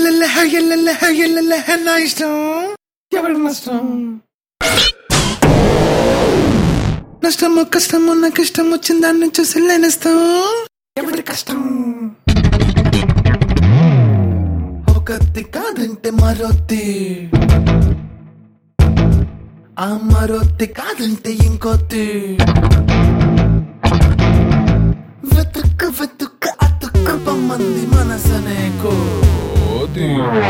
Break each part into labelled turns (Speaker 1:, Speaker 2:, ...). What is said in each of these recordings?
Speaker 1: నా ఇష్టం ఎవరికి నష్టం నష్టము కష్టము నాకు ఇష్టం వచ్చిన దాని నుంచి సెల్లనిస్తాం ఎవరి కష్టం ఒకటి కాదంటే మరొత్తి ఆ మరొత్తి కాదంటే ఇంకొత్తి వెతుక్క వెతుక్క అతుక్క బొమ్మంది మనసనే కోది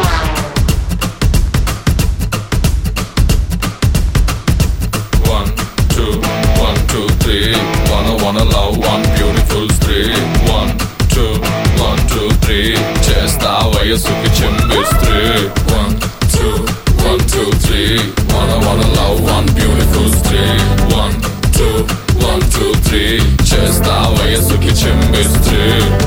Speaker 2: Wanna love one beautiful stree 1, 2, 1, 2, 3 చేస్తా వయసుకి చెంబిస్త్రీ 1, 2, 1, 2, 3 Wanna love one beautiful stree 1, 2, 1, 2, 3 చేస్తా వయసుకి చెంబిస్త్రీ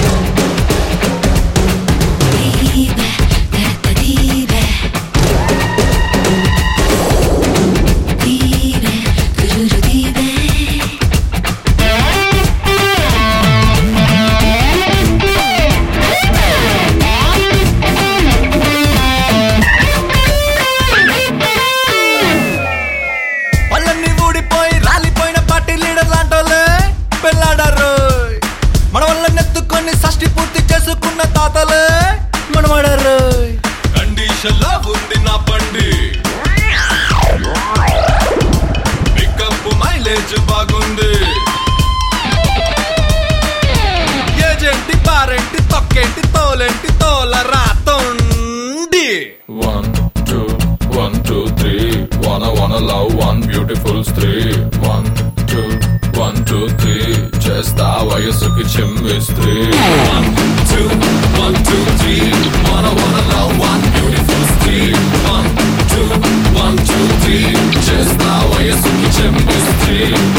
Speaker 1: షష్టి పూర్తి చేసుకున్న తాతలే మనమడారు
Speaker 2: కండిషన్ లా ఉంది నా బండి పికప్ మైలేజ్ బాగుంది
Speaker 1: ఏజెంటి పారెంటి తొక్కేంటి తోలేంటి తోల రాతోండి
Speaker 2: 1, 2, 1, 2, 3 Wanna love one beautiful stree 1, 2, 1, 2, 3 చేస్తా వయసుకి చెంబిస్త్రీ 1, 2, 1, 2, 3 Wanna love one beautiful stree 1, 2, 1, 2, 3 చేస్తా వయసుకి చెంబిస్త్రీ